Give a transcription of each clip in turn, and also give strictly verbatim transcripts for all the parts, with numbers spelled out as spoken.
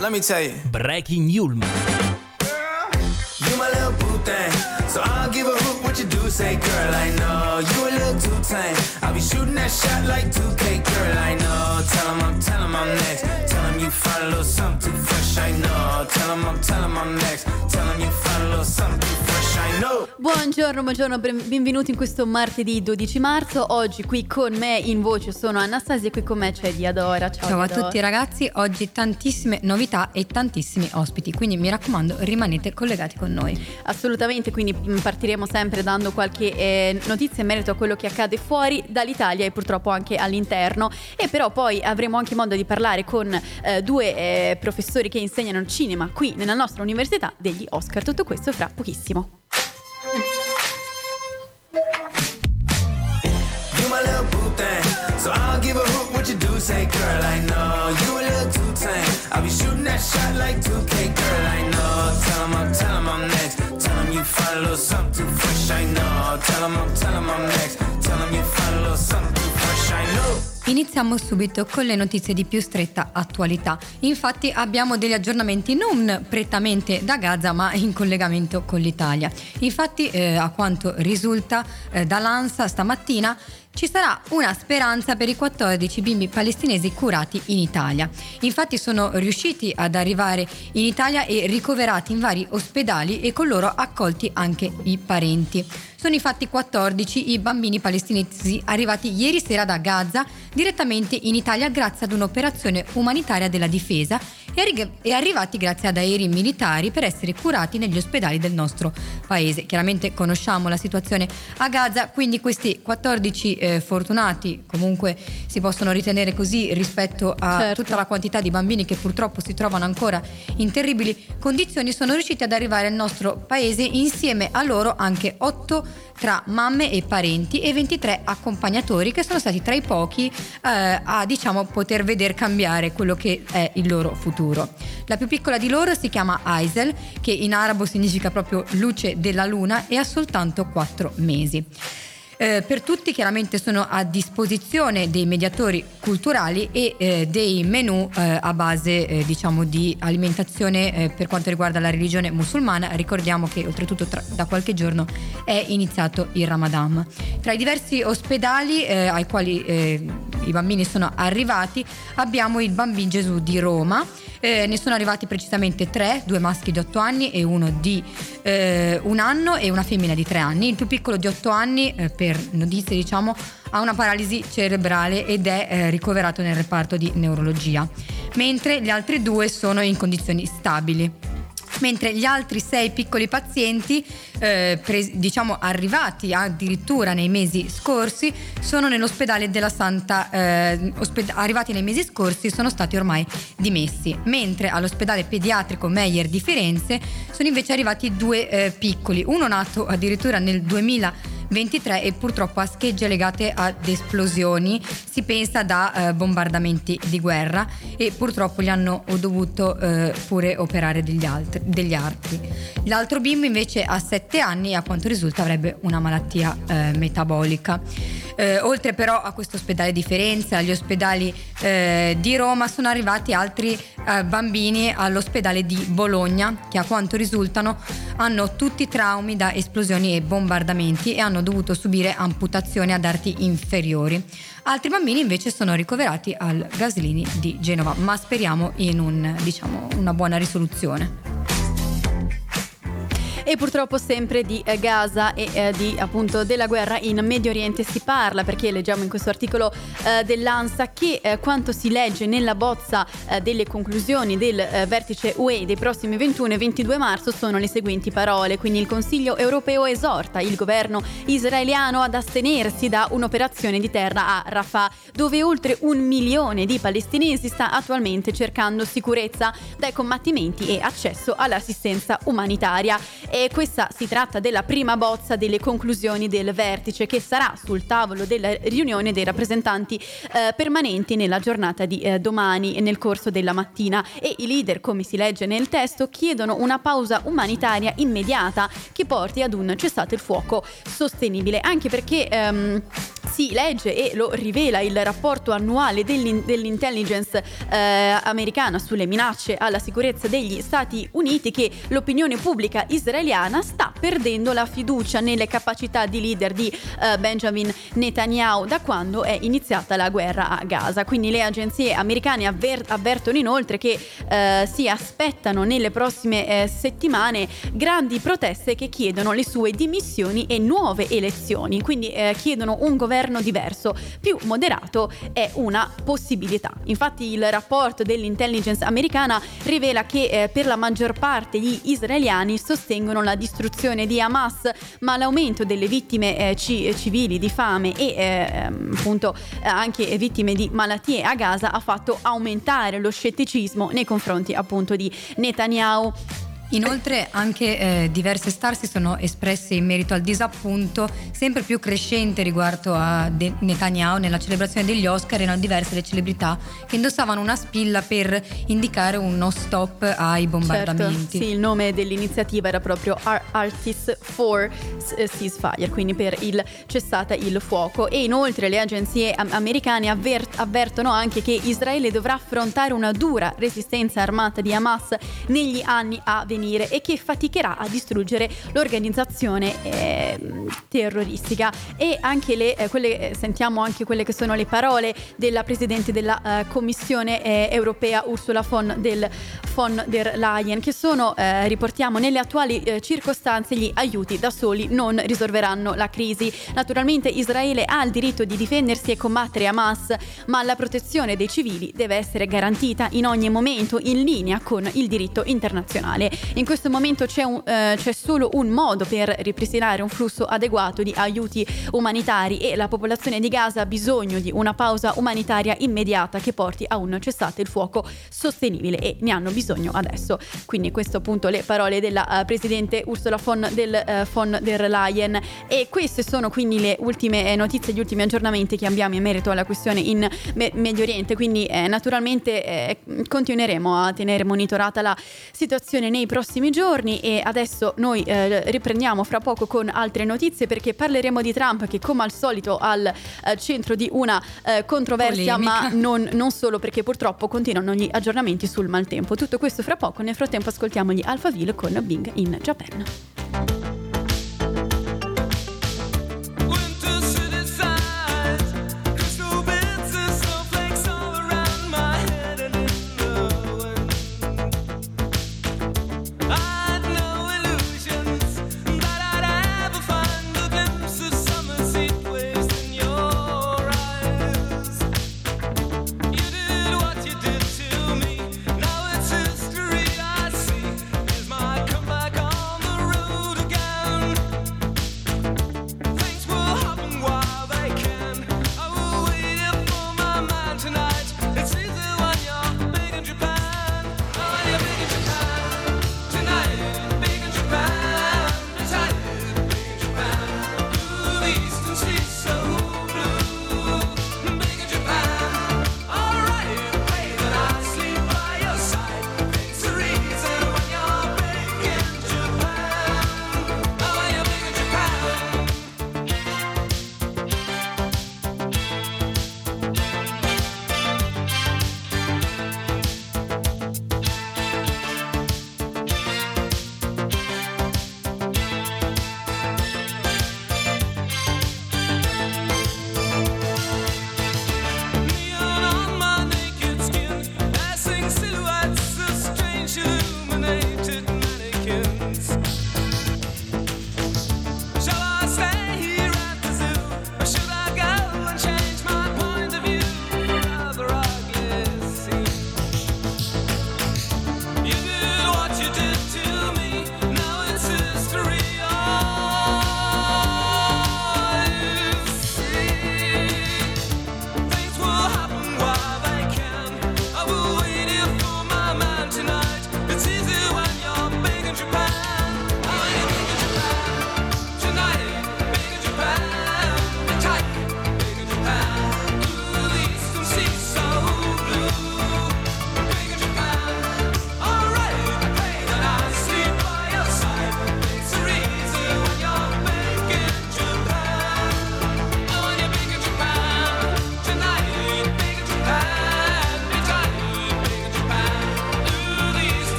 Let me tell you. Breaking Yulm. You my little boo thing, so I'll give a hoot what you do. Say, girl, I know you a little too tame. I'll be shooting that shot like two K, girl, I know. Tell him I'm, tell him I'm next. Tell him you find a little something too fresh, I know. Tell him I'm, tell him I'm next. Tell him you find a little something too fresh, I know. Buongiorno, buongiorno, benvenuti in questo martedì dodici marzo. Oggi qui con me in voce sono Anastasia e qui con me c'è Diadora. Ciao, Ciao a Diadora. tutti ragazzi, oggi tantissime novità e tantissimi ospiti, quindi mi raccomando rimanete collegati con noi. Assolutamente, quindi partiremo sempre dando qualche eh, notizia in merito a quello che accade fuori dall'Italia e purtroppo anche all'interno, e però poi avremo anche modo di parlare con eh, due eh, professori che insegnano cinema qui nella nostra università degli Oscar. Tutto questo fra pochissimo. You my little boo thing, so I'll give a hoot what you do. Say, girl, I know you a little too tame. I'll be shooting that shot like two K, girl, I know. Tell him I'm, tell him I'm next. Tell him you find a little something too fresh, I know. Tell him I'm, tell him I'm next. Tell him you find a little something too fresh, I know. Iniziamo subito con le notizie di più stretta attualità. Infatti abbiamo degli aggiornamenti non prettamente da Gaza ma in collegamento con l'Italia. Infatti eh, a quanto risulta eh, dall'ANSA stamattina ci sarà una speranza per i quattordici bimbi palestinesi curati in Italia. Infatti sono riusciti ad arrivare in Italia e ricoverati in vari ospedali e con loro accolti anche i parenti. Sono infatti quattordici i bambini palestinesi arrivati ieri sera da Gaza direttamente in Italia grazie ad un'operazione umanitaria della difesa e arrivati grazie ad aerei militari per essere curati negli ospedali del nostro paese. Chiaramente conosciamo la situazione a Gaza, quindi questi quattordici eh, fortunati, comunque si possono ritenere così rispetto a certo. tutta la quantità di bambini che purtroppo si trovano ancora in terribili condizioni, sono riusciti ad arrivare al nostro paese, insieme a loro anche otto tra mamme e parenti e ventitré accompagnatori che sono stati tra i pochi eh, a diciamo poter veder cambiare quello che è il loro futuro. La più piccola di loro si chiama Aisel, che in arabo significa proprio luce della luna, e ha soltanto quattro mesi. Eh, per tutti chiaramente sono a disposizione dei mediatori culturali e eh, dei menù eh, a base eh, diciamo di alimentazione eh, per quanto riguarda la religione musulmana. Ricordiamo che oltretutto tra, da qualche giorno è iniziato il Ramadan. Tra i diversi ospedali eh, ai quali eh, i bambini sono arrivati abbiamo il Bambin Gesù di Roma. Eh, ne sono arrivati precisamente tre, due maschi di otto anni e uno di eh, un anno e una femmina di tre anni. Il più piccolo di otto anni, eh, per notizie diciamo, ha una paralisi cerebrale ed è eh, ricoverato nel reparto di neurologia, mentre gli altri due sono in condizioni stabili. Mentre gli altri sei piccoli pazienti, eh, pres- diciamo arrivati addirittura nei mesi scorsi, sono nell'ospedale della Santa, eh, osped- arrivati nei mesi scorsi sono stati ormai dimessi, mentre all'ospedale pediatrico Meyer di Firenze sono invece arrivati due eh, piccoli, uno nato addirittura nel duemilaventitré e purtroppo ha schegge legate ad esplosioni, si pensa da eh, bombardamenti di guerra, e purtroppo gli hanno dovuto eh, pure operare degli altri, degli altri. L'altro bimbo invece ha sette anni e a quanto risulta avrebbe una malattia eh, metabolica. Eh, oltre però a questo ospedale di Firenze, agli ospedali eh, di Roma sono arrivati altri eh, bambini all'ospedale di Bologna che a quanto risultano hanno tutti traumi da esplosioni e bombardamenti e hanno dovuto subire amputazioni ad arti inferiori. Altri bambini invece sono ricoverati al Gaslini di Genova, ma speriamo in un, diciamo, una buona risoluzione. E purtroppo sempre di eh, Gaza e eh, di appunto della guerra in Medio Oriente si parla, perché leggiamo in questo articolo eh, dell'ANSA che eh, quanto si legge nella bozza eh, delle conclusioni del eh, vertice U E dei prossimi ventuno e ventidue marzo sono le seguenti parole. Quindi il Consiglio europeo esorta il governo israeliano ad astenersi da un'operazione di terra a Rafah, dove oltre un milione di palestinesi sta attualmente cercando sicurezza dai combattimenti e accesso all'assistenza umanitaria. E questa si tratta della prima bozza delle conclusioni del vertice che sarà sul tavolo della riunione dei rappresentanti eh, permanenti nella giornata di eh, domani nel corso della mattina, e i leader, come si legge nel testo, chiedono una pausa umanitaria immediata che porti ad un cessate il fuoco sostenibile, anche perché ehm, si legge e lo rivela il rapporto annuale dell'in- dell'intelligence eh, americana sulle minacce alla sicurezza degli Stati Uniti, che l'opinione pubblica israeliana sta perdendo la fiducia nelle capacità di leader di eh, Benjamin Netanyahu da quando è iniziata la guerra a Gaza. Quindi le agenzie americane avver- avvertono inoltre che eh, si aspettano nelle prossime eh, settimane grandi proteste che chiedono le sue dimissioni e nuove elezioni. Quindi eh, chiedono un governo diverso, più moderato è una possibilità. Infatti il rapporto dell'intelligence americana rivela che eh, per la maggior parte gli israeliani sostengono la distruzione di Hamas, ma l'aumento delle vittime eh, ci- civili di fame e eh, appunto eh, anche vittime di malattie a Gaza ha fatto aumentare lo scetticismo nei confronti appunto di Netanyahu. Inoltre anche eh, diverse star si sono espresse in merito al disappunto sempre più crescente riguardo a De- Netanyahu. Nella celebrazione degli Oscar erano diverse le celebrità che indossavano una spilla per indicare uno stop ai bombardamenti. Certo, sì, il nome dell'iniziativa era proprio Ar- Artists for Ceasefire, quindi per il cessate il fuoco. E inoltre le agenzie am- americane avver- avvertono anche che Israele dovrà affrontare una dura resistenza armata di Hamas negli anni a venire e che faticherà a distruggere l'organizzazione eh, terroristica. E anche le eh, quelle sentiamo anche quelle che sono le parole della presidente della eh, Commissione eh, europea Ursula von, del, von der Leyen, che sono eh, riportiamo nelle attuali eh, circostanze gli aiuti da soli non risolveranno la crisi. Naturalmente Israele ha il diritto di difendersi e combattere Hamas, ma la protezione dei civili deve essere garantita in ogni momento in linea con il diritto internazionale. In questo momento c'è, un, eh, c'è solo un modo per ripristinare un flusso adeguato di aiuti umanitari e la popolazione di Gaza ha bisogno di una pausa umanitaria immediata che porti a un cessate il fuoco sostenibile e ne hanno bisogno adesso. Quindi questo appunto le parole della uh, presidente Ursula von, del, uh, von der Leyen. E queste sono quindi le ultime notizie, gli ultimi aggiornamenti che abbiamo in merito alla questione in Me- Medio Oriente. Quindi eh, naturalmente eh, continueremo a tenere monitorata la situazione nei prossimi giorni e adesso noi eh, riprendiamo fra poco con altre notizie, perché parleremo di Trump, che come al solito al eh, centro di una eh, controversia, polemica. Ma non, non solo, perché purtroppo continuano gli aggiornamenti sul maltempo. Tutto questo fra poco. Nel frattempo ascoltiamo gli Alphaville con Bing in Japan. Now it's history I see. Is my comeback on the road?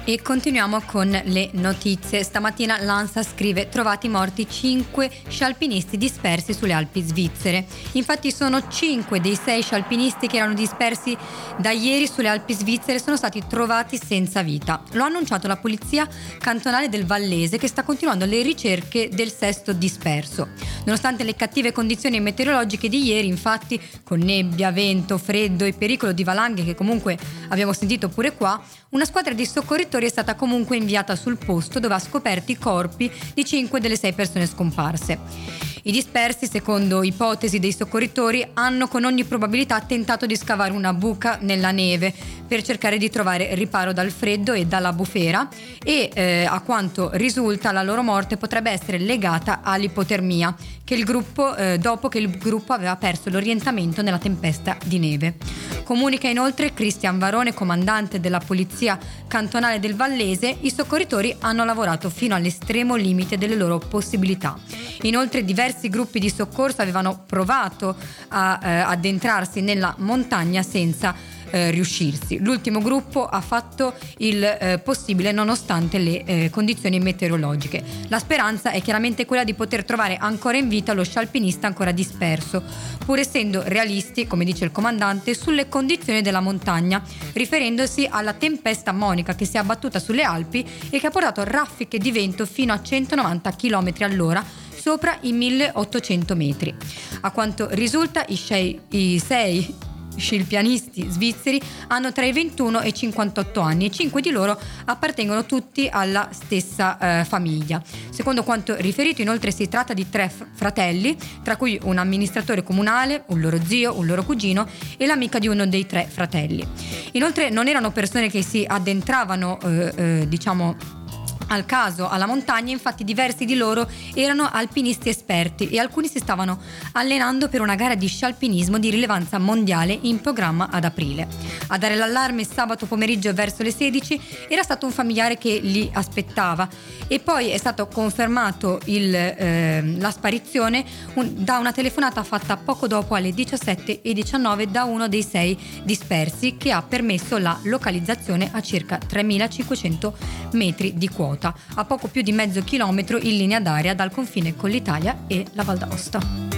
E continuiamo con le notizie. Stamattina l'ANSA scrive: trovati morti cinque sci alpinisti dispersi sulle Alpi svizzere. Infatti sono cinque dei sei sci alpinisti che erano dispersi da ieri sulle Alpi svizzere sono stati trovati senza vita. Lo ha annunciato la polizia cantonale del Vallese, che sta continuando le ricerche del sesto disperso. Nonostante le cattive condizioni meteorologiche di ieri, infatti, con nebbia, vento, freddo e pericolo di valanghe che comunque abbiamo sentito pure qua, una squadra di soccorritori è stata comunque inviata sul posto, dove ha scoperto i corpi di cinque delle sei persone scomparse. I dispersi, secondo ipotesi dei soccorritori, hanno con ogni probabilità tentato di scavare una buca nella neve per cercare di trovare riparo dal freddo e dalla bufera e eh, a quanto risulta la loro morte potrebbe essere legata all'ipotermia che il gruppo, eh, dopo che il gruppo aveva perso l'orientamento nella tempesta di neve. Comunica inoltre Cristian Varone, comandante della polizia cantonale del Vallese: i soccorritori hanno lavorato fino all'estremo limite delle loro possibilità. Inoltre diversi gruppi di soccorso avevano provato a eh, addentrarsi nella montagna senza Eh, riuscirsi. L'ultimo gruppo ha fatto il eh, possibile nonostante le eh, condizioni meteorologiche. La speranza è chiaramente quella di poter trovare ancora in vita lo sci alpinista ancora disperso, pur essendo realisti, come dice il comandante, sulle condizioni della montagna, riferendosi alla tempesta Monica che si è abbattuta sulle Alpi e che ha portato raffiche di vento fino a centonovanta chilometri all'ora sopra i milleottocento metri. A quanto risulta, i, sei, i sei scialpinisti svizzeri hanno tra i ventuno e i cinquantotto anni e cinque di loro appartengono tutti alla stessa eh, famiglia. Secondo quanto riferito, inoltre, si tratta di tre f- fratelli, tra cui un amministratore comunale, un loro zio, un loro cugino e l'amica di uno dei tre fratelli. Inoltre non erano persone che si addentravano eh, eh, diciamo al caso alla montagna, infatti diversi di loro erano alpinisti esperti e alcuni si stavano allenando per una gara di sci alpinismo di rilevanza mondiale in programma ad aprile. A dare l'allarme sabato pomeriggio verso le sedici era stato un familiare che li aspettava e poi è stato confermato il, eh, la sparizione un, da una telefonata fatta poco dopo alle diciassette e diciannove da uno dei sei dispersi, che ha permesso la localizzazione a circa tremilacinquecento metri di quota, a poco più di mezzo chilometro in linea d'aria dal confine con l'Italia e la Val d'Aosta.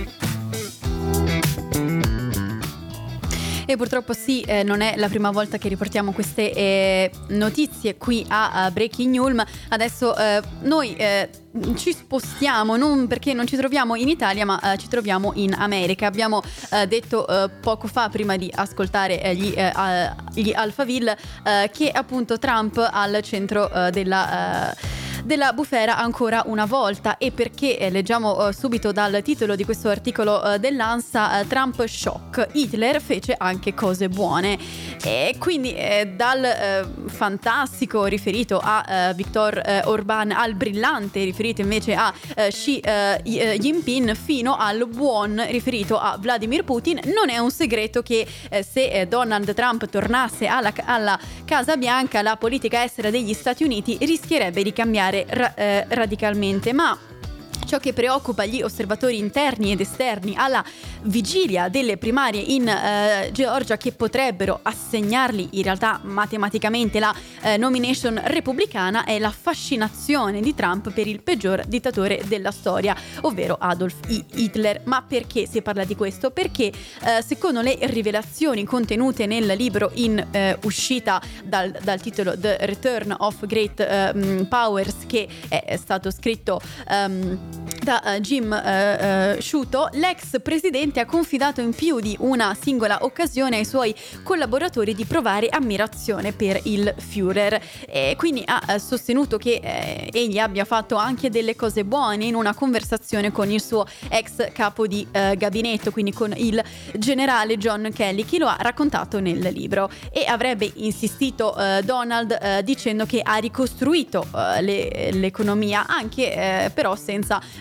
E purtroppo sì, eh, non è la prima volta che riportiamo queste eh, notizie qui a, a Breaking News. Adesso eh, noi eh, ci spostiamo, non perché non ci troviamo in Italia, ma eh, ci troviamo in America. Abbiamo eh, detto eh, poco fa, prima di ascoltare eh, gli, eh, gli Alphaville, eh, che appunto Trump al centro eh, della... Eh, della bufera ancora una volta. E perché eh, leggiamo eh, subito dal titolo di questo articolo eh, dell'ANSA: eh, Trump shock, Hitler fece anche cose buone. E quindi eh, dal eh, fantastico riferito a eh, Viktor eh, Orban al brillante riferito invece a eh, Xi eh, Jinping, fino al buon riferito a Vladimir Putin, non è un segreto che eh, se eh, Donald Trump tornasse alla, alla Casa Bianca, la politica estera degli Stati Uniti rischierebbe di cambiare Ra- eh, radicalmente. Ma ciò che preoccupa gli osservatori interni ed esterni alla vigilia delle primarie in eh, Georgia, che potrebbero assegnargli in realtà matematicamente la eh, nomination repubblicana, è la fascinazione di Trump per il peggior dittatore della storia, ovvero Adolf Hitler. Ma perché si parla di questo? Perché eh, secondo le rivelazioni contenute nel libro in eh, uscita dal, dal titolo The Return of Great eh, Powers, che è, è stato scritto um, da uh, Jim uh, uh, Sciutto, l'ex presidente ha confidato in più di una singola occasione ai suoi collaboratori di provare ammirazione per il Führer, e quindi ha uh, sostenuto che eh, egli abbia fatto anche delle cose buone in una conversazione con il suo ex capo di uh, gabinetto, quindi con il generale John Kelly, che lo ha raccontato nel libro. E avrebbe insistito uh, Donald uh, dicendo che ha ricostruito uh, le, l'economia, anche uh, però senza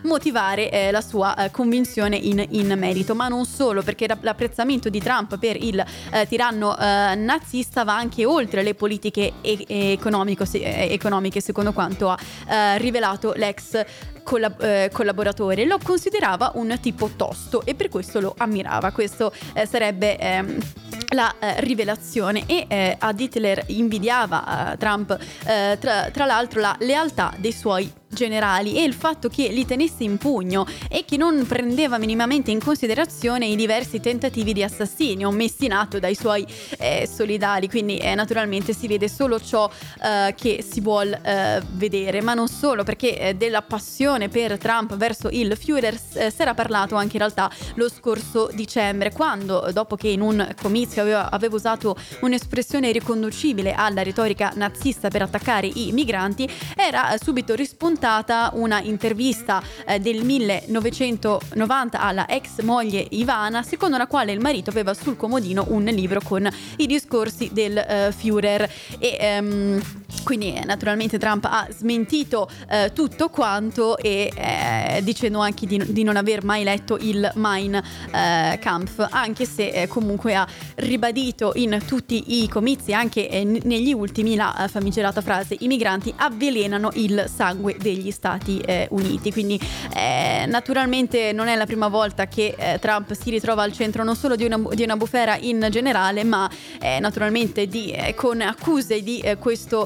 motivare eh, la sua eh, convinzione in, in merito. Ma non solo, perché l'apprezzamento di Trump per il eh, tiranno eh, nazista va anche oltre le politiche e- e economico- eh, economiche, secondo quanto ha eh, rivelato l'ex Collab- eh, collaboratore. Lo considerava un tipo tosto e per questo lo ammirava. Questo eh, sarebbe ehm, la eh, rivelazione. E eh, ad Hitler invidiava eh, Trump eh, tra, tra l'altro la lealtà dei suoi generali e il fatto che li tenesse in pugno e che non prendeva minimamente in considerazione i diversi tentativi di assassinio messi in atto dai suoi eh, solidari. Quindi eh, naturalmente si vede solo ciò eh, che si vuol eh, vedere, ma non solo, perché eh, della passione per Trump verso il Führer eh, si era parlato anche in realtà lo scorso dicembre, quando dopo che in un comizio aveva, aveva usato un'espressione riconducibile alla retorica nazista per attaccare i migranti, era eh, subito rispuntata una intervista eh, del millenovecentonovanta alla ex moglie Ivana, secondo la quale il marito aveva sul comodino un libro con i discorsi del eh, Führer. E ehm, quindi eh, naturalmente Trump ha smentito eh, tutto quanto e eh, dicendo anche di, di non aver mai letto il Mein eh, Kampf, anche se eh, comunque ha ribadito in tutti i comizi, anche eh, negli ultimi, la eh, famigerata frase: i migranti avvelenano il sangue degli Stati eh, Uniti. Quindi eh, naturalmente non è la prima volta che eh, Trump si ritrova al centro non solo di una, di una bufera in generale, ma eh, naturalmente di, eh, con accuse di eh, questo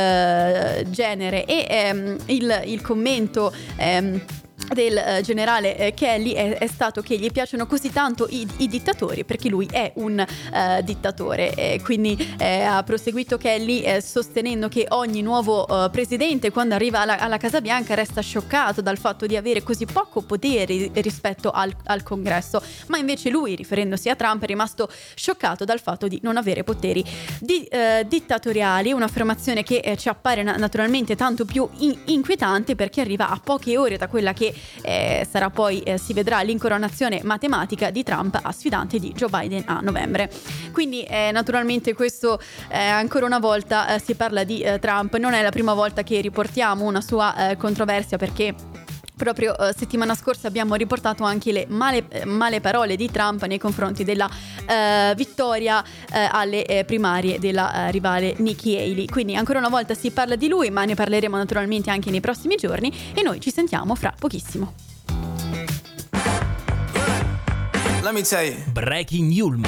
eh, genere. E ehm, il, il commento ehm, del eh, generale eh, Kelly è, è stato che gli piacciono così tanto i, i dittatori perché lui è un eh, dittatore. E quindi eh, ha proseguito Kelly eh, sostenendo che ogni nuovo eh, presidente, quando arriva alla, alla Casa Bianca, resta scioccato dal fatto di avere così poco potere rispetto al, al Congresso, ma invece lui, riferendosi a Trump, è rimasto scioccato dal fatto di non avere poteri di, eh, dittatoriali. Un'affermazione che eh, ci appare na- naturalmente tanto più in- inquietante perché arriva a poche ore da quella che Eh, sarà poi, eh, si vedrà, l'incoronazione matematica di Trump a sfidante di Joe Biden a novembre. Quindi eh, naturalmente questo eh, ancora una volta eh, si parla di eh, Trump. Non è la prima volta che riportiamo una sua eh, controversia, perché proprio eh, settimana scorsa abbiamo riportato anche le male, eh, male parole di Trump nei confronti della eh, vittoria eh, alle eh, primarie della eh, rivale Nikki Haley. Quindi ancora una volta si parla di lui, ma ne parleremo naturalmente anche nei prossimi giorni e noi ci sentiamo fra pochissimo. Let me tell you. Breaking Yulm.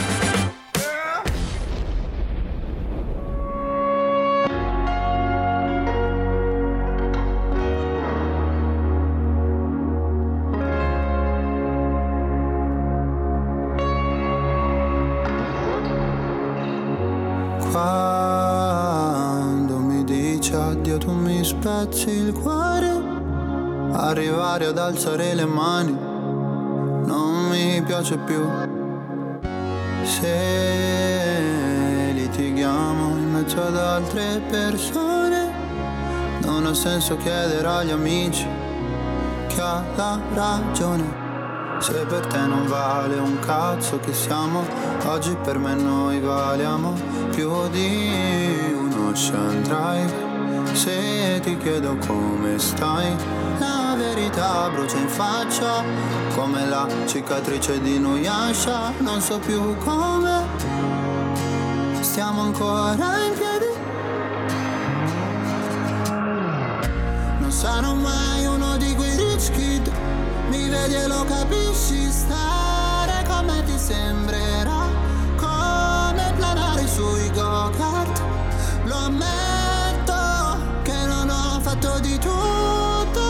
Quando mi dici addio tu mi spezzi il cuore, arrivare ad alzare le mani non mi piace più. Se litighiamo in mezzo ad altre persone, non ha senso chiedere agli amici chi ha la ragione. Se per te non vale un cazzo che siamo, oggi per me noi valiamo più di un Ocean Drive. Se ti chiedo come stai, la verità brucia in faccia come la cicatrice di Nuyasha. Non so più come stiamo ancora in piedi. Non sarò mai uno di quei rich kid, mi vedi e lo capisci, stare con me ti sembrerà come planare sui go-kart. Lo ammetto che non ho fatto di tutto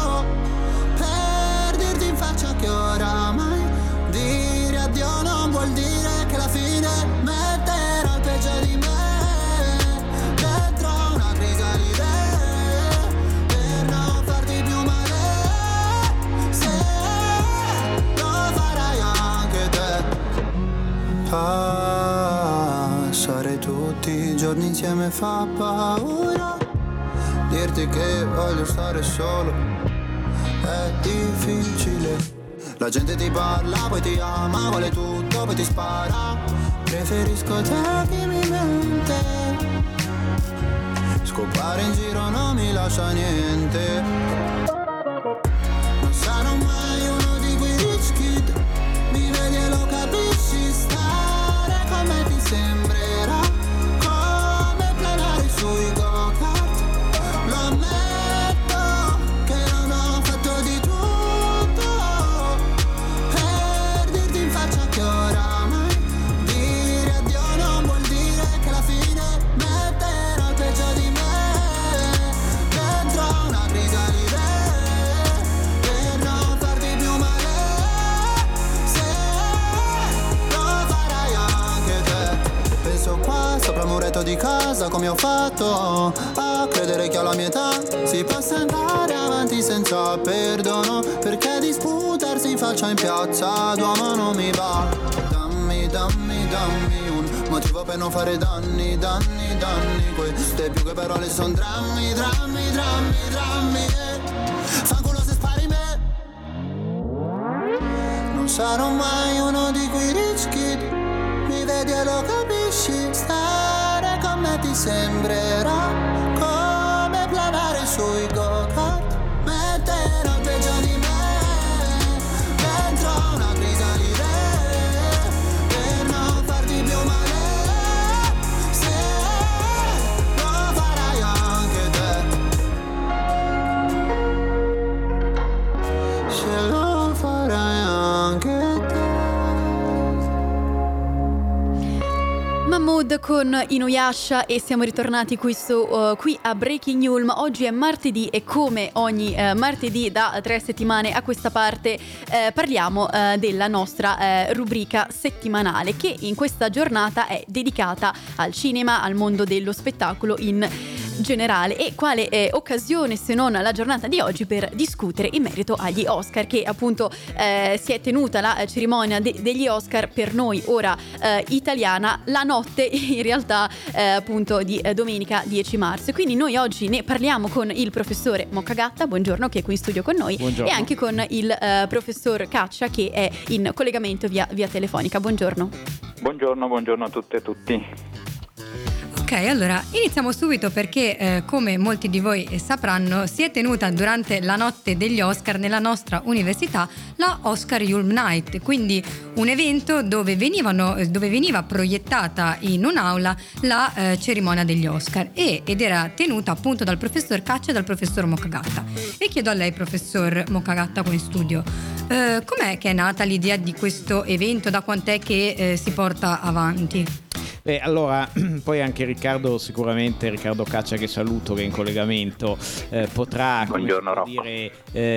per dirti in faccia che oramai dire addio non vuol dire che la fine metterà il peggio di me dentro una crisalide per non farti più male. Se lo farai anche te, passare tutti i giorni insieme fa paura. Dirti che voglio stare solo è difficile. La gente ti parla, poi ti ama, vuole tutto, poi ti spara. Preferisco te che mi mente. Scopare in giro non mi lascia niente. Non sai cosa come ho fatto a credere che alla mia età si possa andare avanti senza perdono, perché disputarsi in faccia in piazza d'uomo non mi va. Dammi, dammi, dammi un motivo per non fare danni, danni, danni. Queste più che parole son drammi, drammi, drammi, drammi. Fanculo se spari me. Non sarò mai uno di quei rich kid, mi vedi e lo capisci. Stare con me ti sembrerà come planare sui go-kart. Metterò peggio di me dentro una crisalide per non farti più male, se lo farai anche te, se lo farai anche te. Mahmood con Inuyasha e siamo ritornati qui, su, uh, qui a Breaking Ulm. Oggi è martedì e come ogni uh, martedì da tre settimane a questa parte uh, parliamo uh, della nostra uh, rubrica settimanale, che in questa giornata è dedicata al cinema, al mondo dello spettacolo in generale. E quale eh, occasione se non la giornata di oggi per discutere in merito agli Oscar, che appunto eh, si è tenuta la cerimonia de- degli Oscar per noi ora eh, italiana la notte in realtà eh, appunto di eh, domenica dieci marzo. Quindi noi oggi ne parliamo con il professore Moccagatta, buongiorno, che è qui in studio con noi. Buongiorno. E anche con il eh, professor Caccia, che è in collegamento via, via telefonica. Buongiorno. Buongiorno, buongiorno a tutte e a tutti. Ok, allora iniziamo subito perché eh, come molti di voi sapranno si è tenuta durante la notte degli Oscar nella nostra università la Oscar Ulm Night, quindi un evento dove, venivano, dove veniva proiettata in un'aula la eh, cerimonia degli Oscar e, ed era tenuta appunto dal professor Caccia e dal professor Moccagatta. E chiedo a lei, professor Moccagatta, qua in studio, eh, com'è che è nata l'idea di questo evento, da quant'è che eh, si porta avanti? Beh, allora, poi anche Riccardo, sicuramente Riccardo Caccia, che saluto, che è in collegamento, eh, potrà come dire,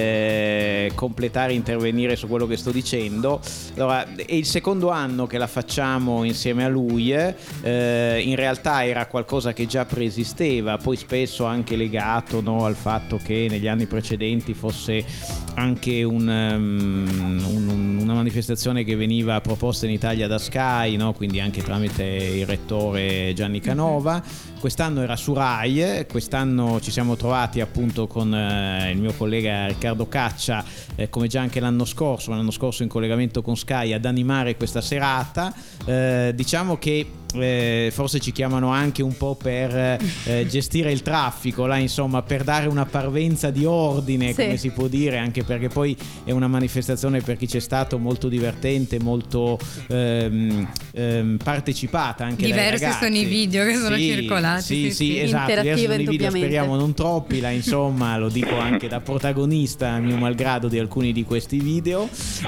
eh, completare, intervenire su quello che sto dicendo. Allora, è il secondo anno che la facciamo insieme a lui, eh, in realtà era qualcosa che già preesisteva, poi spesso anche legato, no, al fatto che negli anni precedenti fosse anche un, um, un, una manifestazione che veniva proposta in Italia da Sky, no? Quindi anche tramite il rettore Gianni Canova. Quest'anno era su Rai, quest'anno ci siamo trovati appunto con eh, il mio collega Riccardo Caccia, eh, come già anche l'anno scorso, l'anno scorso in collegamento con Sky, ad animare questa serata. Eh, diciamo che Eh, forse ci chiamano anche un po' per eh, gestire il traffico là, insomma, per dare una parvenza di ordine, sì, come si può dire, anche perché poi è una manifestazione, per chi c'è stato, molto divertente, molto ehm, ehm, partecipata anche dai ragazzi. Diversi sono i video che sono sì, circolati, sì, sì, sì, sì. Esatto, diversi sono i video, speriamo non troppi là, insomma, lo dico anche da protagonista, a mio malgrado, di alcuni di questi video,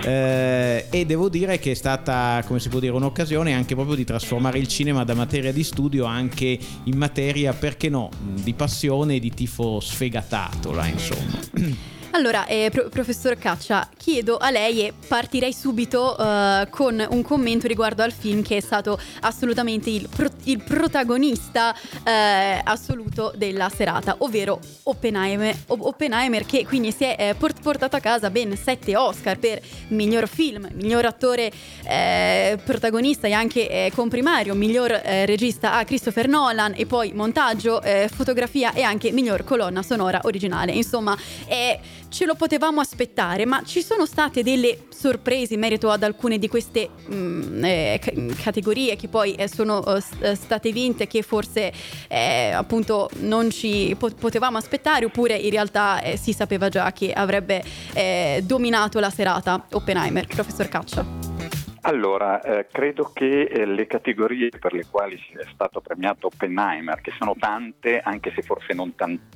eh, e devo dire che è stata, come si può dire, un'occasione anche proprio di trasformare il cinema da materia di studio anche in materia, perché no, di passione e di tifo sfegatato là, insomma. Allora, eh, pro- professor Caccia, chiedo a lei e partirei subito uh, con un commento riguardo al film che è stato assolutamente il, pro- il protagonista uh, assoluto della serata, ovvero Oppenheimer, o- Oppenheimer che quindi si è eh, port- portato a casa ben sette Oscar per miglior film, miglior attore eh, protagonista e anche eh, comprimario, miglior eh, regista a Christopher Nolan, e poi montaggio, eh, fotografia e anche miglior colonna sonora originale. Insomma, è... ce lo potevamo aspettare, ma ci sono state delle sorprese in merito ad alcune di queste mh, eh, c- categorie che poi eh, sono uh, state vinte, che forse eh, appunto non ci po- potevamo aspettare, oppure in realtà eh, si sapeva già che avrebbe eh, dominato la serata Oppenheimer? Professor Caccia. Allora, eh, credo che eh, le categorie per le quali è stato premiato Oppenheimer, che sono tante, anche se forse non tanti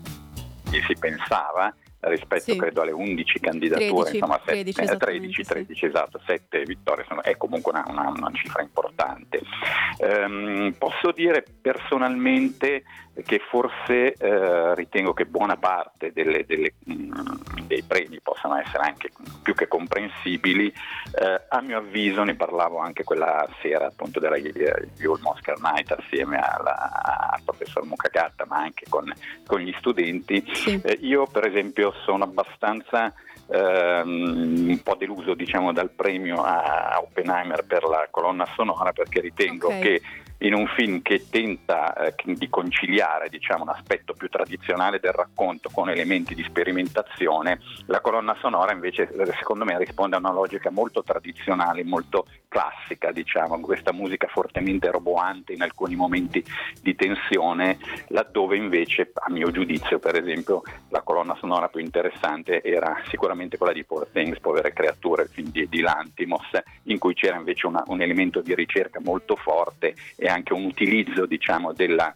si pensava, rispetto, sì, credo alle undici candidature, tredici, insomma tredici, sette, tredici, tredici, sì, esatto, sette vittorie, sono, è comunque una, una, una cifra importante. Um, posso dire personalmente che forse eh, ritengo che buona parte delle, delle, mh, dei premi possano essere anche più che comprensibili. Eh, a mio avviso, ne parlavo anche quella sera appunto della Yulm Oscar Night assieme alla, al professor Mucagatta, ma anche con, con gli studenti. Sì. Eh, io per esempio sono abbastanza Um, un po' deluso, diciamo, dal premio a Oppenheimer per la colonna sonora, perché ritengo okay. che in un film che tenta eh, di conciliare, diciamo, un aspetto più tradizionale del racconto con elementi di sperimentazione, la colonna sonora invece secondo me risponde a una logica molto tradizionale, molto classica, diciamo, questa musica fortemente roboante in alcuni momenti di tensione, laddove invece a mio giudizio per esempio la colonna sonora più interessante era sicuramente quella di Poor Things, Povere creature, il film di, di Lanthimos, in cui c'era invece una, un elemento di ricerca molto forte e anche un utilizzo, diciamo, della,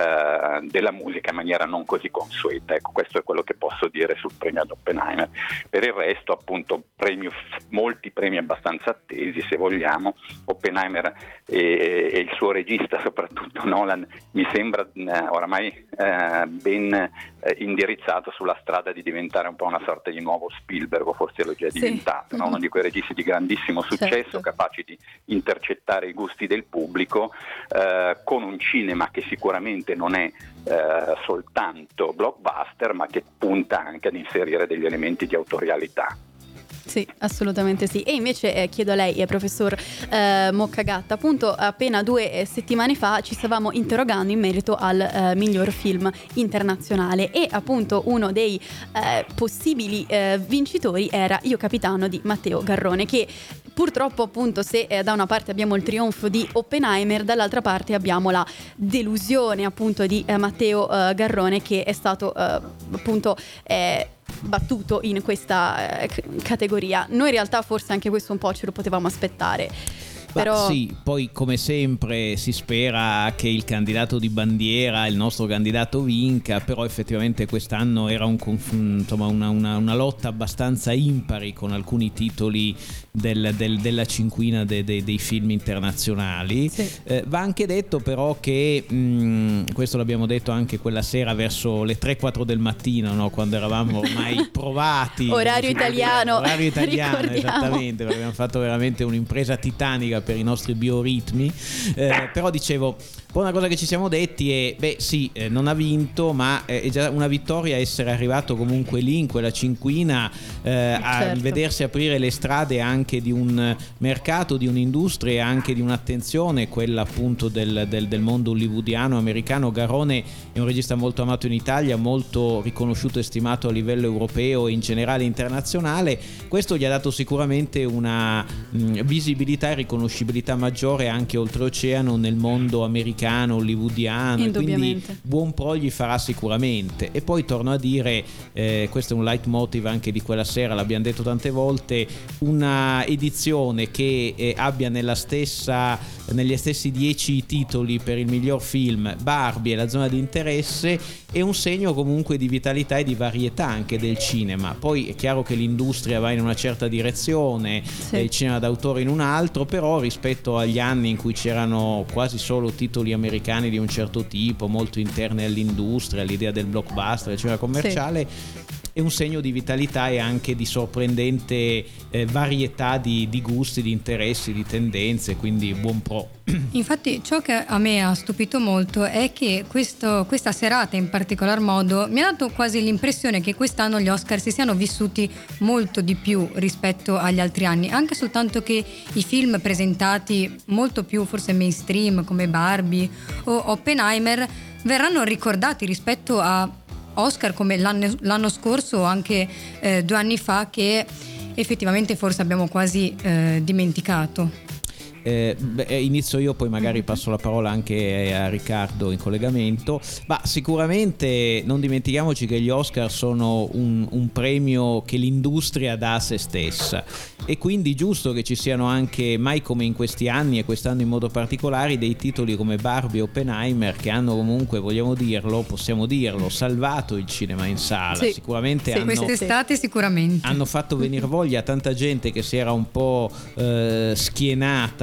uh, della musica in maniera non così consueta. Ecco, questo è quello che posso dire sul premio ad Oppenheimer. Per il resto, appunto, premio, molti premi abbastanza attesi, se vogliamo. Oppenheimer e, e il suo regista, soprattutto Nolan, mi sembra uh, oramai uh, ben uh, indirizzato sulla strada di diventare un po' una sorta di nuovo Spielberg, o forse lo è già sì. diventato, no? Uno di quei registi di grandissimo successo, certo. capaci di intercettare i gusti del pubblico, eh, con un cinema che sicuramente non è eh, soltanto blockbuster, ma che punta anche ad inserire degli elementi di autorialità. Sì, assolutamente sì. E invece eh, chiedo a lei, eh, professor eh, Mucagatta, appunto appena due eh, settimane fa ci stavamo interrogando in merito al eh, miglior film internazionale e appunto uno dei eh, possibili eh, vincitori era Io Capitano di Matteo Garrone, che purtroppo appunto se eh, da una parte abbiamo il trionfo di Oppenheimer, dall'altra parte abbiamo la delusione appunto di eh, Matteo eh, Garrone, che è stato eh, appunto eh, battuto in questa eh, categoria. Noi in realtà forse anche questo un po' ce lo potevamo aspettare. Però... Sì, poi come sempre si spera che il candidato di bandiera, il nostro candidato, vinca, però effettivamente quest'anno era un, insomma, una, una, una lotta abbastanza impari con alcuni titoli del, del, della cinquina de, de, dei film internazionali. Sì. Eh, va anche detto però che, mh, questo l'abbiamo detto anche quella sera verso le tre quattro del mattino, no? Quando eravamo ormai provati. Orario italiano. Orario italiano, esattamente, perché abbiamo fatto veramente un'impresa titanica per i nostri bioritmi, eh, però dicevo, poi una cosa che ci siamo detti è, beh sì, eh, non ha vinto, ma è già una vittoria essere arrivato comunque lì in quella cinquina, eh, certo. a vedersi aprire le strade anche di un mercato, di un'industria e anche di un'attenzione, quella appunto del, del, del mondo hollywoodiano americano. Garrone è un regista molto amato in Italia, molto riconosciuto e stimato a livello europeo e in generale internazionale. Questo gli ha dato sicuramente una mh, visibilità e riconoscibilità maggiore anche oltreoceano nel mondo americano, hollywoodiano, quindi buon pro gli farà sicuramente. E poi torno a dire, eh, questo è un leitmotiv anche di quella sera, l'abbiamo detto tante volte, una edizione che eh, abbia nella stessa negli stessi dieci titoli per il miglior film Barbie e La zona di interesse è un segno comunque di vitalità e di varietà anche del cinema. Poi è chiaro che l'industria va in una certa direzione, sì. il cinema d'autore in un altro, però rispetto agli anni in cui c'erano quasi solo titoli americani di un certo tipo, molto interni all'industria, all'idea del blockbuster, il cinema commerciale, sì. è un segno di vitalità e anche di sorprendente eh, varietà di, di gusti, di interessi, di tendenze, quindi buon pro. Infatti ciò che a me ha stupito molto è che questo, questa serata in particolar modo mi ha dato quasi l'impressione che quest'anno gli Oscar si siano vissuti molto di più rispetto agli altri anni, anche soltanto che i film presentati molto più forse mainstream come Barbie o Oppenheimer verranno ricordati rispetto a Oscar come l'anno, l'anno scorso o anche eh, due anni fa, che effettivamente forse abbiamo quasi eh, dimenticato. Eh, beh, inizio io, poi magari passo la parola anche a Riccardo in collegamento. Ma sicuramente non dimentichiamoci che gli Oscar sono un, un premio che l'industria dà a se stessa, e quindi giusto che ci siano anche, mai come in questi anni e quest'anno in modo particolare, dei titoli come Barbie e Oppenheimer che hanno comunque, vogliamo dirlo, possiamo dirlo, salvato il cinema in sala. Sì. Sicuramente sì, hanno, quest'estate sicuramente hanno fatto venire voglia a tanta gente che si era un po' eh, schienata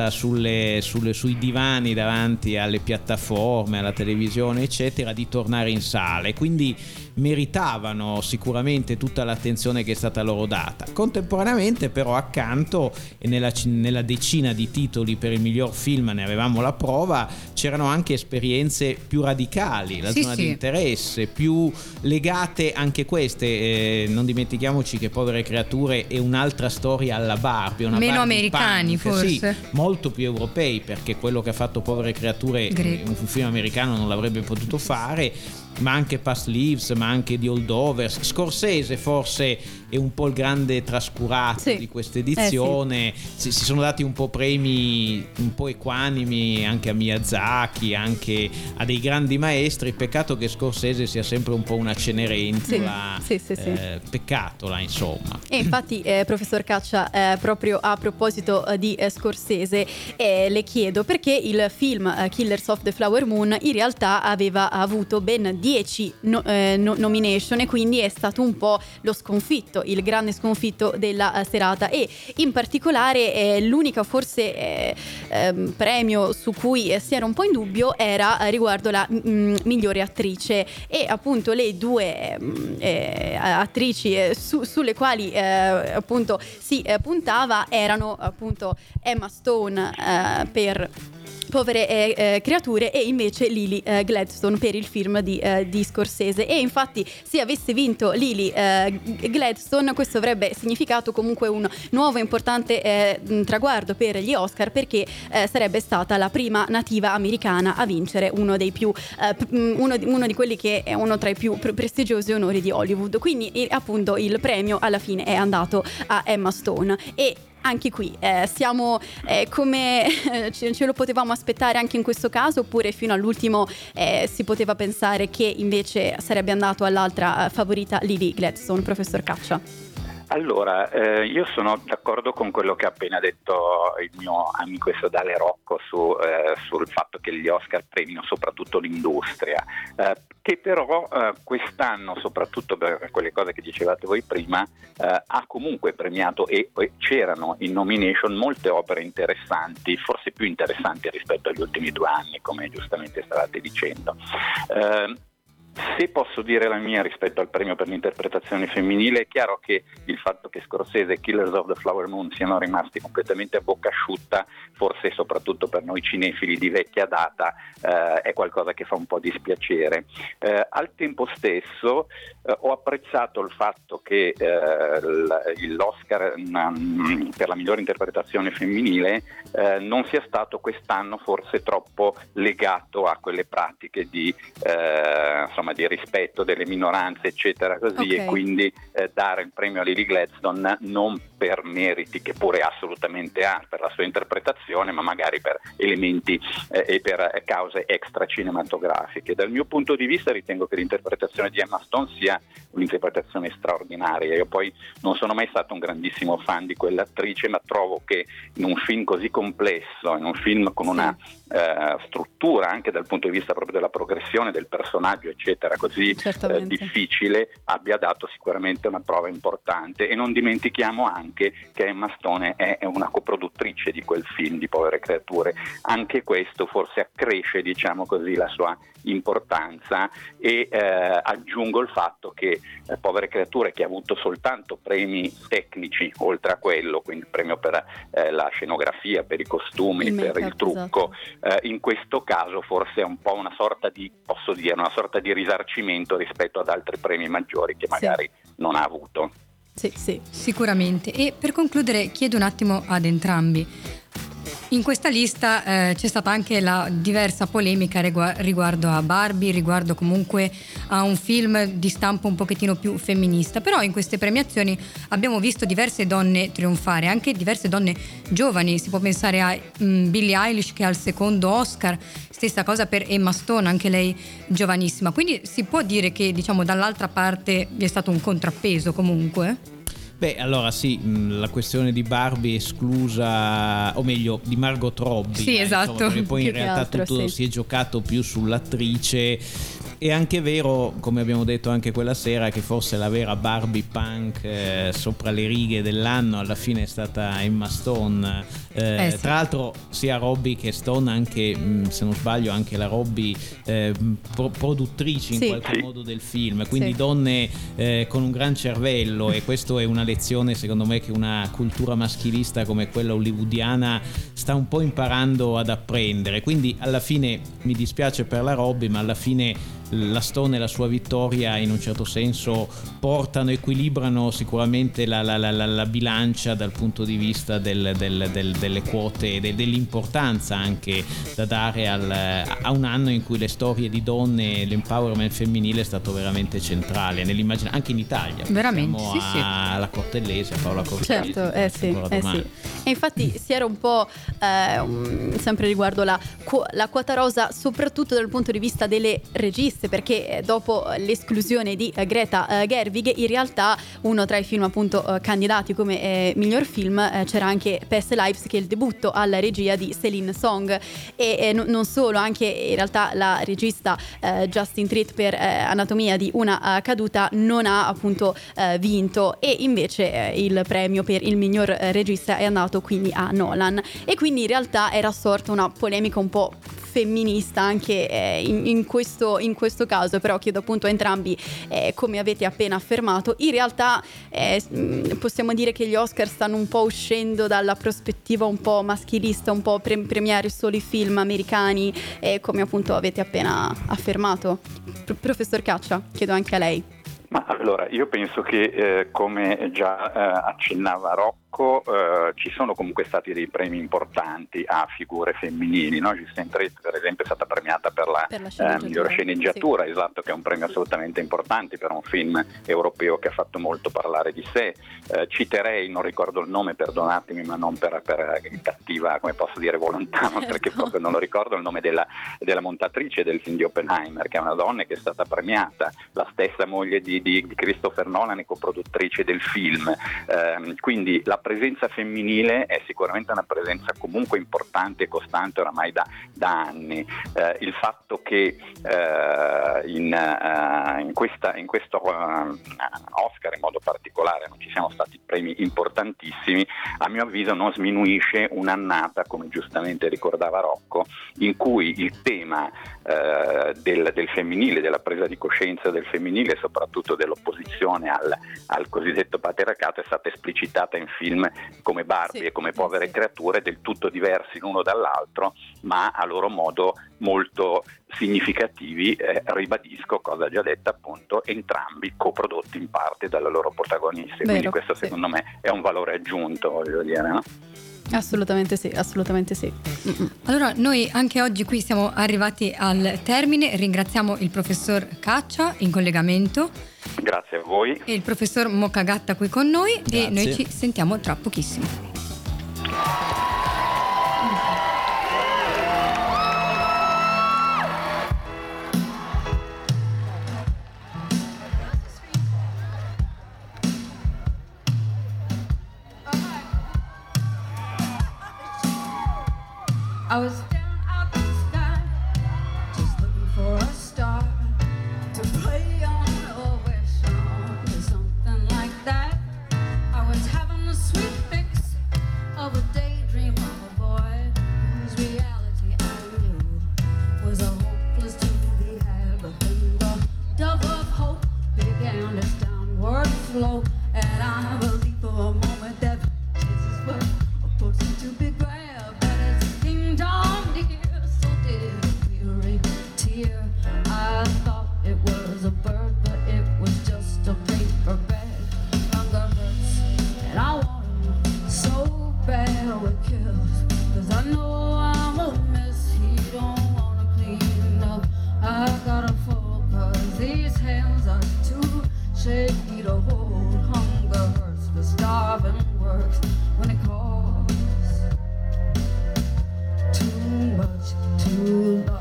vista sulle, sulle, sui divani davanti alle piattaforme, alla televisione eccetera, di tornare in sala, e quindi meritavano sicuramente tutta l'attenzione che è stata loro data. Contemporaneamente però accanto, e nella, nella decina di titoli per il miglior film ne avevamo la prova, c'erano anche esperienze più radicali, la sì, zona sì. di interesse, più legate anche queste, eh, non dimentichiamoci che Povere Creature è un'altra storia alla Barbie, una meno Barbie americani punk, forse, sì, molto più europei, perché quello che ha fatto Povere Creature Greco. un film americano non l'avrebbe potuto fare, ma anche Past Lives, ma anche The Holdovers. Scorsese forse è un po' il grande trascurato sì. di questa edizione, eh sì. si, si sono dati un po' premi un po' equanimi anche a Miyazaki, anche a dei grandi maestri, peccato che Scorsese sia sempre un po' una cenerentola, sì. Sì, sì, sì. Eh, peccatola insomma. E infatti eh, professor Caccia, eh, proprio a proposito eh, di eh, Scorsese, eh, le chiedo perché il film eh, Killers of the Flower Moon in realtà aveva avuto ben dieci no, eh, no, nomination, e quindi è stato un po' lo sconfitto, il grande sconfitto della uh, serata, e in particolare eh, l'unica forse eh, eh, premio su cui eh, si era un po' in dubbio era eh, riguardo la mm, migliore attrice, e appunto le due eh, attrici eh, su, sulle quali eh, appunto si eh, puntava erano appunto Emma Stone eh, per Povere eh, eh, Creature, e invece Lily eh, Gladstone per il film di, eh, di Scorsese. E infatti se avesse vinto Lily eh, Gladstone, questo avrebbe significato comunque un nuovo importante eh, traguardo per gli Oscar, perché eh, sarebbe stata la prima nativa americana a vincere uno dei più eh, uno, di, uno di quelli che è uno tra i più pre- prestigiosi onori di Hollywood. Quindi eh, appunto il premio alla fine è andato a Emma Stone, e anche qui eh, siamo eh, come eh, ce, ce lo potevamo aspettare anche in questo caso, oppure fino all'ultimo eh, si poteva pensare che invece sarebbe andato all'altra eh, favorita Lily Gladstone, professor Caccia? Allora, eh, io sono d'accordo con quello che ha appena detto il mio amico e sodale Rocco su, eh, sul fatto che gli Oscar premino soprattutto l'industria, eh, che però eh, quest'anno, soprattutto per quelle cose che dicevate voi prima, eh, ha comunque premiato, e, e c'erano in nomination molte opere interessanti, forse più interessanti rispetto agli ultimi due anni, come giustamente stavate dicendo. Eh, Se posso dire la mia rispetto al premio per l'interpretazione femminile, è chiaro che il fatto che Scorsese e Killers of the Flower Moon siano rimasti completamente a bocca asciutta, forse soprattutto per noi cinefili di vecchia data, eh, è qualcosa che fa un po' dispiacere. Eh, al tempo stesso eh, ho apprezzato il fatto che eh, l'Oscar mh, per la migliore interpretazione femminile eh, non sia stato quest'anno forse troppo legato a quelle pratiche di eh, insomma di rispetto delle minoranze eccetera così, okay. E quindi eh, dare il premio a Lily Gladstone non per meriti che pure assolutamente ha per la sua interpretazione, ma magari per elementi eh, e per eh, cause extra cinematografiche. Dal mio punto di vista ritengo che l'interpretazione di Emma Stone sia un'interpretazione straordinaria. Io poi non sono mai stato un grandissimo fan di quell'attrice, ma trovo che in un film così complesso, in un film con una eh, struttura anche dal punto di vista proprio della progressione del personaggio eccetera così eh, difficile, abbia dato sicuramente una prova importante. E non dimentichiamo anche che Emma Stone è una coproduttrice di quel film di Povere Creature, anche questo forse accresce, diciamo così, la sua importanza. E eh, aggiungo il fatto che eh, Povere Creature, che ha avuto soltanto premi tecnici oltre a quello, quindi premio per eh, la scenografia, per i costumi, il per il trucco, esatto. eh, in questo caso forse è un po' una sorta di, posso dire, una sorta di risarcimento rispetto ad altri premi maggiori che magari sì. non ha avuto. Sì, sì, sicuramente. E per concludere chiedo un attimo ad entrambi. In questa lista eh, c'è stata anche la diversa polemica riguardo a Barbie, riguardo comunque a un film di stampo un pochettino più femminista, però in queste premiazioni abbiamo visto diverse donne trionfare, anche diverse donne giovani. Si può pensare a um, Billie Eilish, che ha il secondo Oscar, stessa cosa per Emma Stone, anche lei giovanissima, quindi si può dire che, diciamo, dall'altra parte vi è stato un contrappeso comunque? Beh, allora sì, la questione di Barbie esclusa, o meglio di Margot Robbie, sì, eh, esatto, insomma, perché poi in più che realtà altro, tutto sì. si è giocato più sull'attrice. È anche vero, come abbiamo detto anche quella sera, che forse la vera Barbie punk eh, sopra le righe dell'anno alla fine è stata Emma Stone. Eh, Eh sì. Tra l'altro sia Robbie che Stone, anche mh, se non sbaglio anche la Robbie eh, pro- produttrici in Sì. qualche Sì. modo del film, quindi Sì. donne eh, con un gran cervello, e questo è una lezione secondo me che una cultura maschilista come quella hollywoodiana sta un po' imparando ad apprendere. Quindi alla fine mi dispiace per la Robbie, ma alla fine la Stone e la sua vittoria in un certo senso portano, equilibrano sicuramente la, la, la, la bilancia dal punto di vista del, del, del, delle quote, de, dell'importanza anche da dare al, a un anno in cui le storie di donne, l'empowerment femminile è stato veramente centrale nell'immagine, anche in Italia. Veramente, Siamo sì, sì. alla Cortellesi, a Paola Cortellesi. Certo, eh sì, ancora eh domani. sì. E infatti si era un po' eh, um, sempre riguardo la, qu- la quota rosa, soprattutto dal punto di vista delle registe, perché eh, dopo l'esclusione di eh, Greta eh, Gerwig, in realtà uno tra i film appunto eh, candidati come eh, miglior film eh, c'era anche Past Lives, che è il debutto alla regia di Céline Song, e eh, n- non solo, anche in realtà la regista eh, Justin Triet per eh, Anatomia di una uh, caduta non ha appunto eh, vinto, e invece eh, il premio per il miglior eh, regista è andato quindi a Nolan, e quindi in realtà era sorta una polemica un po' femminista anche eh, in, in, questo, in questo caso. Però chiedo appunto a entrambi, eh, come avete appena affermato, in realtà eh, possiamo dire che gli Oscar stanno un po' uscendo dalla prospettiva un po' maschilista, un po' pre- premiare solo i film americani, eh, come appunto avete appena affermato. Pro- professor Caccia, chiedo anche a lei. Ma allora, io penso che eh, come già eh, accennava Rocco, eh, ci sono comunque stati dei premi importanti a figure femminili, no? Justin Triet per esempio è stata premiata per la, per la sceneggiatura, eh, migliore sceneggiatura, sì. Esatto, che è un premio assolutamente importante per un film europeo che ha fatto molto parlare di sé. Eh, citerei, non ricordo il nome, perdonatemi, ma non per, per cattiva, come posso dire, volontà, certo. perché proprio non lo ricordo il nome della, della montatrice del film di Oppenheimer, che è una donna che è stata premiata, la stessa moglie di di Christopher Nolan e coproduttrice del film, eh, quindi la presenza femminile è sicuramente una presenza comunque importante e costante oramai da, da anni. Eh, il fatto che eh, in, uh, in, questa, in questo uh, Oscar in modo particolare non ci siano stati premi importantissimi, a mio avviso non sminuisce un'annata, come giustamente ricordava Rocco, in cui il tema uh, del, del femminile, della presa di coscienza del femminile e soprattutto dell'opposizione al, al cosiddetto patriarcato è stata esplicitata in film come Barbie sì, e come Povere sì. creature, del tutto diversi l'uno dall'altro, ma a loro modo molto significativi, eh, ribadisco, cosa già detta appunto, entrambi coprodotti in parte dalle loro protagoniste. Vero, quindi questo sì. secondo me è un valore aggiunto, voglio dire, no? Assolutamente sì, assolutamente sì. Mm-mm. Allora noi anche oggi qui siamo arrivati al termine, ringraziamo il professor Caccia in collegamento. Grazie a voi. E il professor Moccagatta qui con noi. Grazie. E noi ci sentiamo tra pochissimo. I was staring out the sky, just looking for a star to play on a wish on, or something like that. I was having a sweet fix of a daydream of a boy whose reality I knew was a hopeless to be had. But then the dove of hope began its downward flow, and I believed for a moment that Jesus was a person to be grabbed. Down dear, so did a weary tear. I thought it was a bird, but it was just a paper bag. Hunger hurts, and I want him so bad with kills. Cause I know I'm a mess, he don't wanna clean up. I gotta fall, cause these hands are too shaky to hold. Hunger hurts, but starving works when it calls. Too much to love.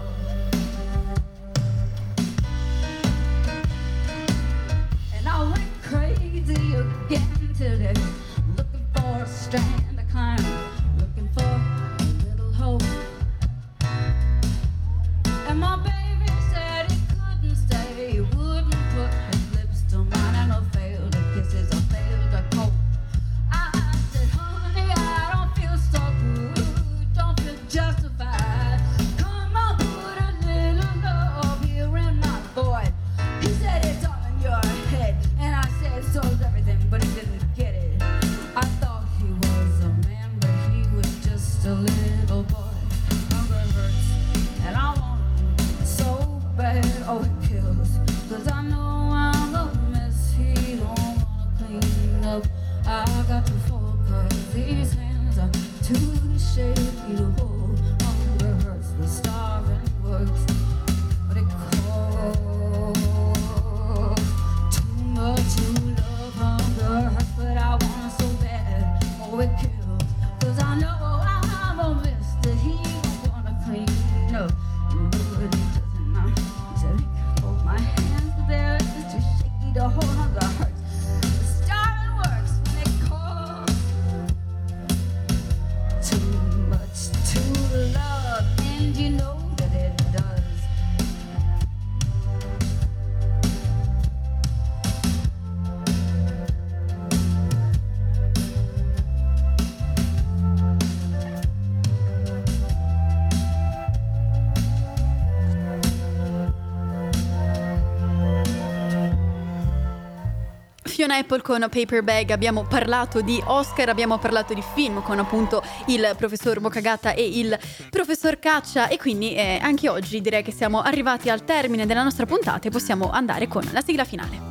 And I went crazy again till they He said it's all in your head, and I said so's everything, but he didn't get it. I thought he was a man, but he was just a little boy. Hunger hurts, and I want him so bad. Oh, it kills, 'cause I know I'm a mess he don't wanna clean up. I got to fall 'cause these hands are too shaky to hold. Hunger hurts, the starving works, but it costs too much to love. Hunger hurts, but I want it so bad. Oh, it kills, 'cause I know I'm a mess that he don't wanna clean up. But he doesn't know. He said, hold my hands, but they're just too shaky to hold. Hunger hurts, the starving works, when it costs too much to love, and you know that it does. Fiona Apple con Paper Bag, abbiamo parlato di Oscar, abbiamo parlato di film con appunto il professor Bocagatta e il professor Caccia, e quindi eh, anche oggi direi che siamo arrivati al termine della nostra puntata e possiamo andare con la sigla finale.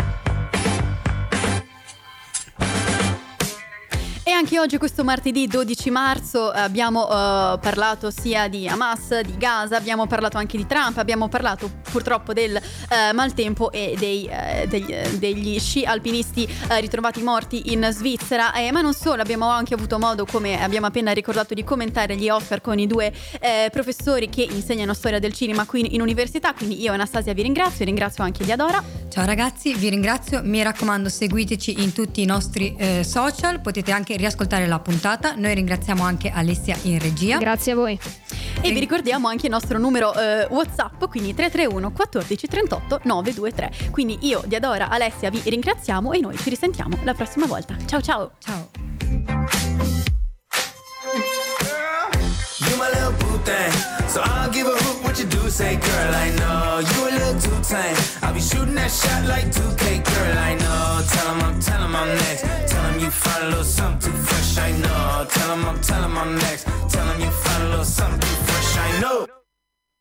E anche oggi, questo martedì dodici marzo, abbiamo uh, parlato sia di Hamas, di Gaza, abbiamo parlato anche di Trump, abbiamo parlato purtroppo del uh, maltempo e dei, uh, degli, uh, degli sci alpinisti uh, ritrovati morti in Svizzera, eh, ma non solo, abbiamo anche avuto modo, come abbiamo appena ricordato, di commentare gli Oscar con i due eh, professori che insegnano storia del cinema qui in università, quindi io Anastasia vi ringrazio e ringrazio anche Diadora. Ciao ragazzi, vi ringrazio, mi raccomando seguiteci in tutti i nostri eh, social, potete anche riascoltare la puntata. Noi ringraziamo anche Alessia in regia. Grazie a voi. E vi ricordiamo anche il nostro numero eh, WhatsApp, quindi tre tre uno quattordici trentotto nove due tre. Quindi io, Diadora, Alessia vi ringraziamo e noi ci risentiamo la prossima volta. Ciao ciao. Ciao. You my little boo thing, so I'll give a hoot what you do say, girl, I know. You a little too tame, I'll be shooting that shot like two K, girl, I know. Tell him I'm, tell him I'm next, tell him you find a little something too fresh, I know. Tell him I'm, tell him I'm next, tell him you find a little something